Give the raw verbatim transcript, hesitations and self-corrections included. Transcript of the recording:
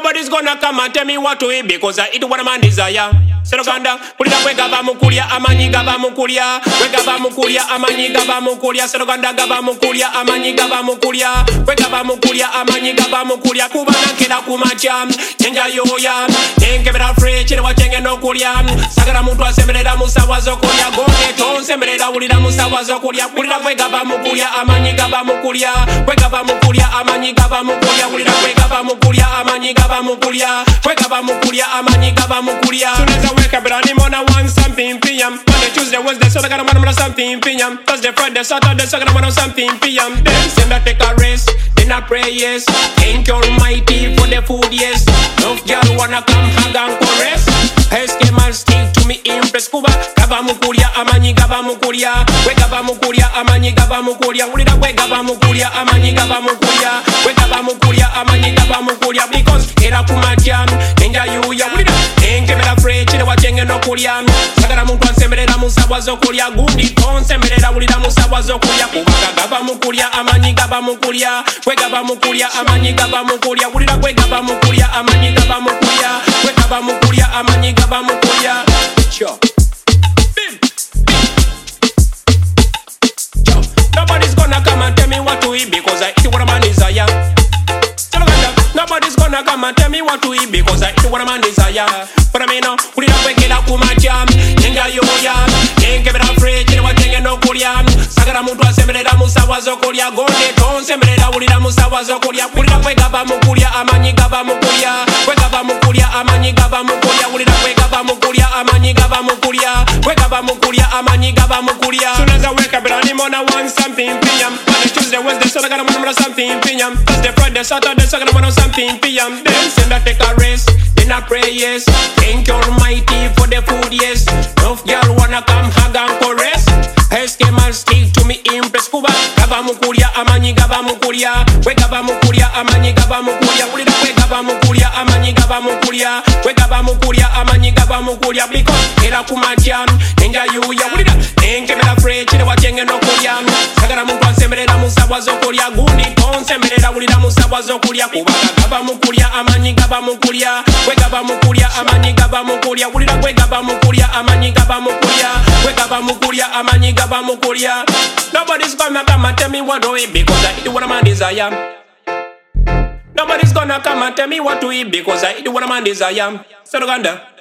Nobody's gonna come and tell me what to eat because I eat what a man desire. Seroganda, put it up, wake up, Mukulia, Amani Gaba Mukulia, wake up, Mukulia, Amani Gaba Mukulia, Seroganda Gaba Mukulia, Amani Gaba Mukulia, wake up, Mukulia, Amani Gaba Mukulia, Kubana Kida Kumacham, Nenja Yoya, Nenkebera Free, Chile Wacheng no Kuriam, Sagara Mutua Sembreda Musawa Zokolia, Gone, Ton Sembreda, Ulida Musawa Zokolia, put it up, wake up, Mukulia, Amani Gaba Mukulia, wake up, Mukulia, Amani Gaba Mukulia, Ulida, wake up, Mukulia, Amani Gaba Mukulia, wake up, Mukulia, Amani Gaba Mukulia. Wake up early morning, want something P M. Monday, Tuesday, Wednesday, so I gotta want something P M. Thursday, Friday, Saturday, so I gotta want something P M. Then send I take a rest, then I pray yes. Thank you Almighty for the food yes. Love girl wanna come hang and caress. Escape man stick to me impress. Kuba Gaba Mukulia, Amani Gaba Mukulia, wake up Mukulia, Amani Gaba Mukulia, we da wake up Mukulia, Amani Gaba Mukulia, wake up Mukulia, Amani Gaba Mukulia, because era kumatian, Ninja you ya we da. Thank you afraid chile wachenge no kulia. Sagara muntu ansemerera musawa zokulia. Gundi ton semerera ulida musawa zokulia. Kubaka Gaba Mukulia, Amani Gaba Mukulia, we Gaba Mukulia, Amani Gaba Mukulia, ulida we Gaba Mukulia, Amani Gaba Mukulia, we Gaba Mukulia, Amani Gaba Mukulia. Sure. Bim. Sure. Nobody's gonna come and tell me what to eat because I eat what a man desire. Nobody's gonna come and tell me what to eat because I eat what a man desire. But I mean, no, we don't wake it up with my jam. Nenga yo yam, nenga bera free, chile wa chenge no kuriam. Sagara mutua sembreda musawa zokolia, gonde ton sembreda ulida musawa zokolia. We don't wake up Mukulia, Amani Gaba Mukulia, wake up Mukulia, Amani Gaba Mukulia, we don't wake up Mukulia, Amani Gaba Mukulia, wake up Mukulia, Amani Gaba Mukulia. Soon as I wake up early morning, I want something P M. Monday, Tuesday, Wednesday, so I gotta want something P M. Thursday, Friday, Saturday, so I gotta want something P M. Then send I take a rest, then I pray yes. Thank you Almighty for the food yes. Love girl wanna come hang and caress. Escape man stick to me impress. Kuba Gaba Mukulia, Amani Gaba Mukulia, we Gaba Mukulia, Amani Gaba Mukulia, we we Gaba Mukulia, Amani Gaba Mukulia, we Gaba Mukulia, Amani Gaba Mukulia, because era kumatian, Ninja you ya we da. Thank you afraid chile wachenge no kulia. Sagara muntu ansemerera musawa zokulia. Gundi ton semerera ulida musawa zokulia. Kuba Gaba Mukulia, Amani Gaba Mukulia, we Gaba Mukulia, Amani Gaba Mukulia, we da we Gaba Mukulia, Amani Gaba Mukulia, we Gaba Mukulia, Amani Gaba Mukulia. Nobody's gonna come and tell me what to eat because I eat what a man desire. Nobody's gonna come and tell me what to eat because I eat what a man desire. Seroganda.